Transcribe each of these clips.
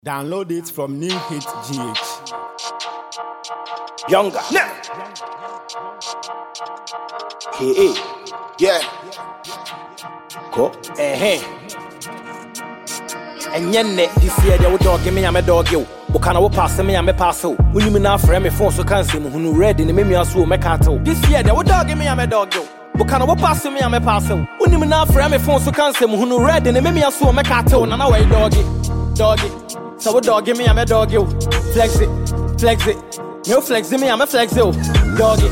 Download it from New Hit GH. Younger. Now. Hey. Yeah. Go. And yen this year they would dog me, I'm a dog you. What can I pass me? I'm a parcel. When you mean now for me phone so can't see who read in the meme as well, my cattle. This year they would dog me, I'm a dog you. What can I pass me? I'm a parcel. When you mean now for me phone so can't see who read in the meme as well, my cattle. And I doggy. So what dog me? I'm a dog you. Flex it. You flex me, I'm a flex you. Doggy.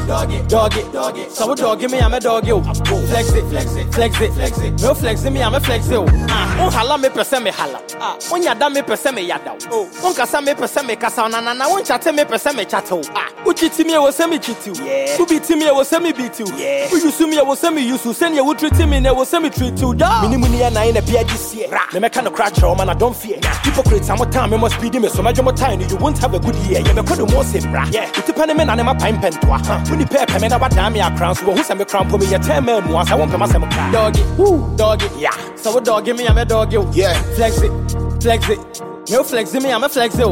So what dog me? I'm a dog you. Flex it. You flex me, I'm a flex you. On hala me pese me hala. On yada me pese me yada. On kasa me pese me kasa. Na on chate me pese me chato. Uchi me was semi chitu. Who beat me was semi beat you. Who you sue me was semi used. Send you would treat me ne was semi treat you. Minimum na in a beer this year. Me kind of crash man, I don't fear. Hypocrites, I'm time, you must be me so much more time. You won't have a good year. You could more same. Yeah, it's a penman and I'm a pine pen to when you pay payment about damn your crowns, who's a crown for me a 10 men once I won't come myself. Doggy, yeah. So what dog give me? I'm a dog you. Yeah, flex it. You flex me, I'm a flex you.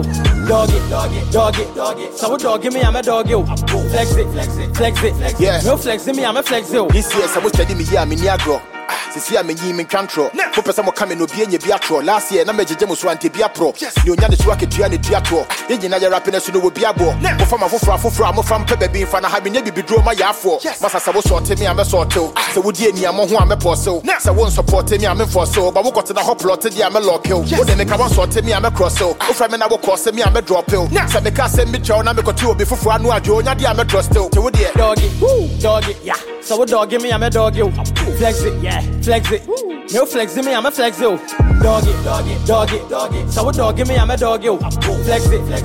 Doggy. So what dog give me? I'm a dog you. Flex it. Yeah, you flex me, I'm a flex you. This year, someone studying me, I'm in Niagara. This year, I'm in control. For person coming to be in your biatro. Last year, I'm a James want to be a pro. You know, this work at you and the biatro. You know, your happiness will be a go. From a from Pebble being fan, I have been able to draw my yafo. Massa was sorting me, I'm a sort of. So, would you near who I'm a porcel? So, won't support me, I'm in for so. But we got to the hot plot, I'm a lock hill. Would they make a one sort me, I'm a cross hill. If I'm an hour cross me, I'm a drop hill. So, they can't send me to I'm a couture before I know I join, I'm a trust hill. So, doggy, yeah. So, what dog give me, I'm a dog you. Flex it, yeah. Flex it. You flex me, I'm a flex you. Doggy. So what dog give me, I'm a dog you. Flex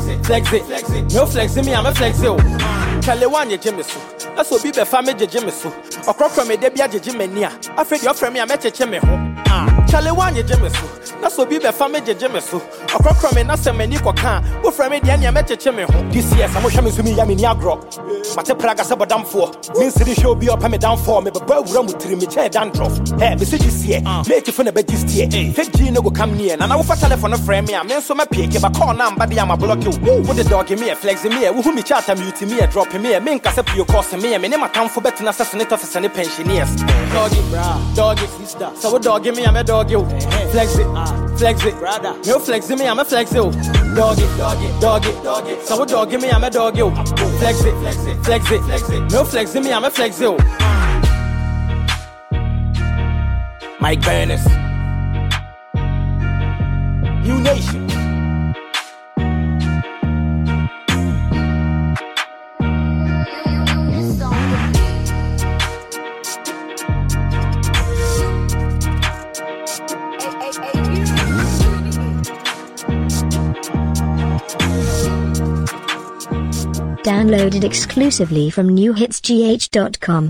it. You flex me, I'm a flex you. Kalewanya Jimisu. That's what be the family Jimisu. Or crop from a debia Jimenia. Afraid your friend me, I met a chimney. Kalewanya Jimisu. That's what be the family Jimisu. Or crop from a Nasa Meniko can. What from a Diana met a chimney. This year, some shamus to me, I'm in Yagro. But a praga sub down for. Means the show be up and down for me, but boy, run with three chair dandruff. Hey, Mr. This year, make it for the bed this year. Fake Gino will come near, and I will fast telephone a frame me. I'm in so my pick, but call now, buddy, I'm a block you. With the dog in me, flexing me, who me chat and mute me, dropping me, a mink as a pure cost me, and name a town for better assassinate of any pensioners. Doggy, sister. So what dog give me, I'm a dog you. Flex it, brother. You flexing me, I'm a flex you. Doggy. So what dog give me, I'm a dog you. Flex it. You flexing me, I'm a flex you. Mike Burners, New Nation. Downloaded exclusively from newhitsgh.com.